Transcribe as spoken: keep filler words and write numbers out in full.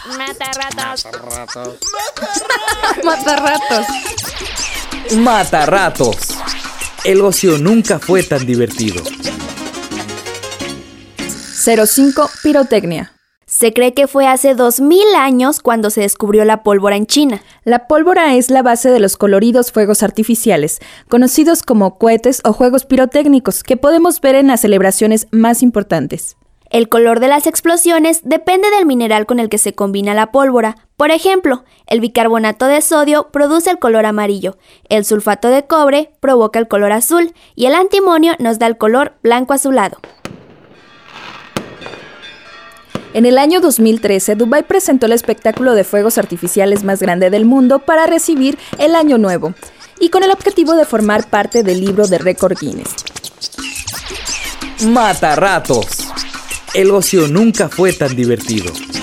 Mata ratos. Mata ratos. Mata ratos. El ocio nunca fue tan divertido. cero cinco Pirotecnia. Se cree que fue hace dos mil años cuando se descubrió la pólvora en China. La pólvora es la base de los coloridos fuegos artificiales, conocidos como cohetes o juegos pirotécnicos, que podemos ver en las celebraciones más importantes. El color de las explosiones depende del mineral con el que se combina la pólvora. Por ejemplo, el bicarbonato de sodio produce el color amarillo, el sulfato de cobre provoca el color azul y el antimonio nos da el color blanco azulado. En el año dos mil trece, Dubái presentó el espectáculo de fuegos artificiales más grande del mundo para recibir el Año Nuevo y con el objetivo de formar parte del libro de récord Guinness. Mata ratos. El ocio nunca fue tan divertido.